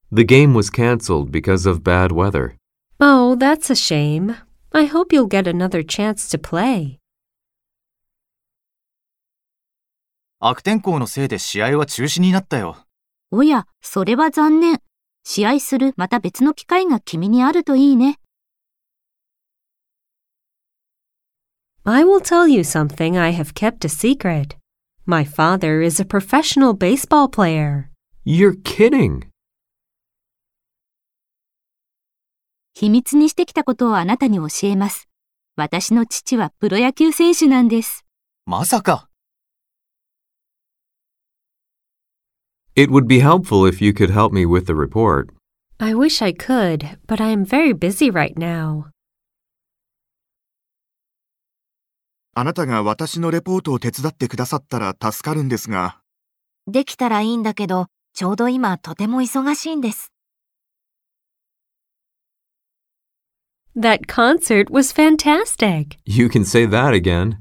The game was canceled because of bad weather. Oh, that's a shame. I hope you'll get another chance to play. 悪天候のせいで試合は中止になったよ。 おや、それは残念。試合するまた別の機会が君にあるといいね。 I will tell you something I have kept a secret. My father is a professional baseball player. You're kidding! 秘密にしてきたことをあなたに教えます。私の父はプロ野球選手なんです。 まさか。 It would be helpful if you could help me with the report. I wish I could, but I am very busy right now. あなたが私のレポートを手伝ってくださったら助かるんですが。 できたらいいんだけど、ちょうど今とても忙しいんです。 That concert was fantastic. You can say that again.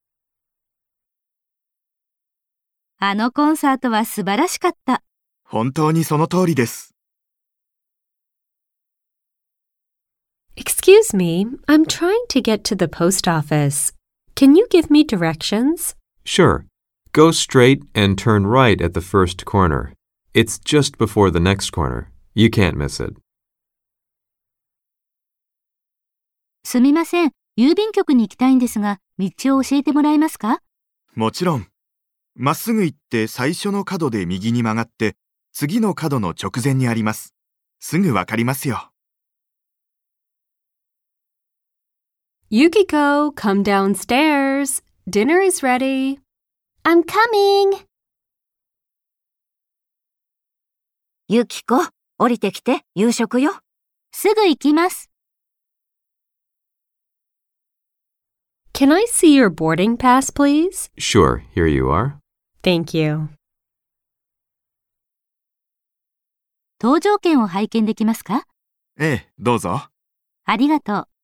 あのコンサートは素晴らしかった。 本当にその通りです。 Excuse me, I'm trying to get to the post office. Can you give me directions? Sure. Go straight and turn right at the first corner. It's just before the next corner. You can't miss it. すみません。郵便局に行きたいんですが、道を教えてもらえますか？ もちろん。まっすぐ行って最初の角で右に曲がって、次の角の直前にあります。すぐわかりますよ。 Yukiko, come downstairs. Dinner is ready. I'm coming! ユキコ、降りてきて、夕食よ。 すぐ行きます。 Can I see your boarding pass, please? Sure, here you are. Thank you. 搭乗券を拝見できますか？ ええ、どうぞ。 ありがとう。